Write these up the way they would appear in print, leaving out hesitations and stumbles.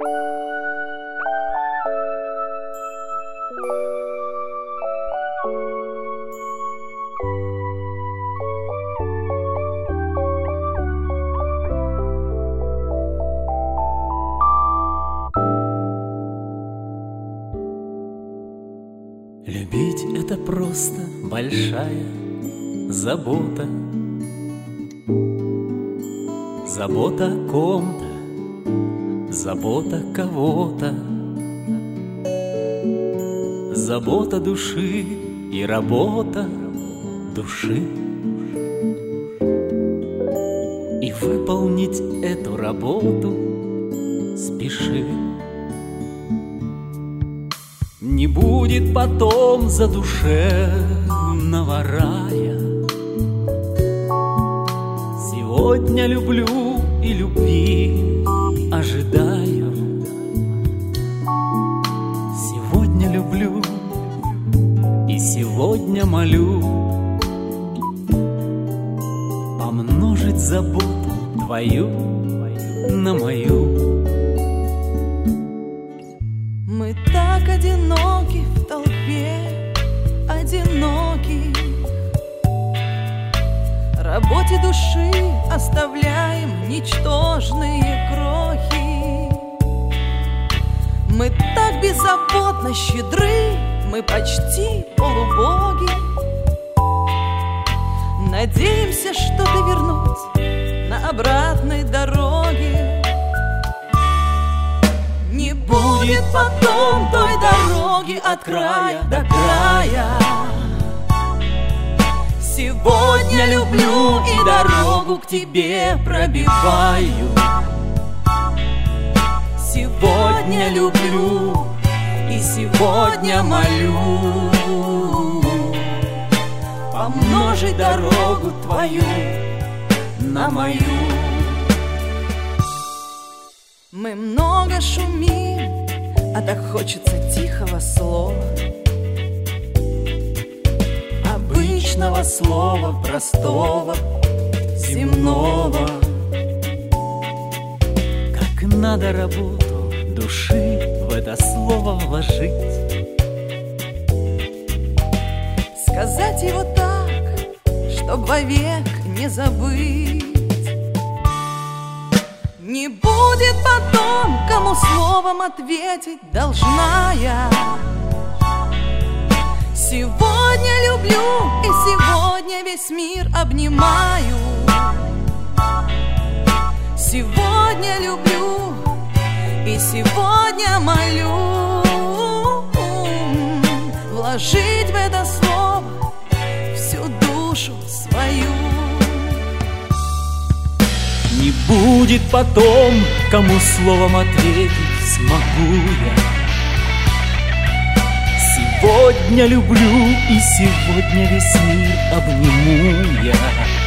Любить — это просто большая забота. Забота о ком-то, забота кого-то, забота души и работа души. И выполнить эту работу спеши. Не будет потом задушевного рая. Сегодня люблю и любви ожидаю. Сегодня люблю и сегодня молю помножить заботу твою на мою. Мы так одиноки в толпе, одиноки. Работе души оставляем ничтожные крохи. Мы так беззаботно щедры, мы почти полубоги. Надеемся что-то вернуть на обратной дороге. Не будет потом той дороги от края до края. Сегодня люблю и дорогу к тебе пробиваю. Сегодня люблю и сегодня молю помножить дорогу твою на мою. Мы много шумим, а так хочется тихого слова, обычного слова, простого, земного. Как надо работу души в это слово вложить, сказать его так, чтоб вовек не забыть. Не будет потом, кому словом ответить должна я. Сегодня люблю и сегодня весь мир обнимаю. Сегодня люблю и сегодня молю вложить в это слово всю душу свою. не будет потом, кому словом ответить смогу я. Сегодня люблю и сегодня весь мир обниму я.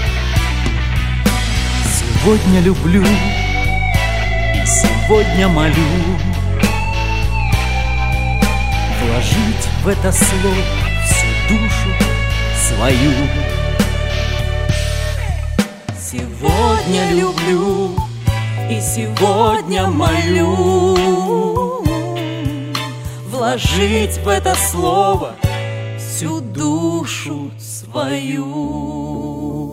Сегодня люблю и сегодня молю вложить в это слово всю душу свою. Сегодня люблю и сегодня молю вложить в это слово всю душу свою.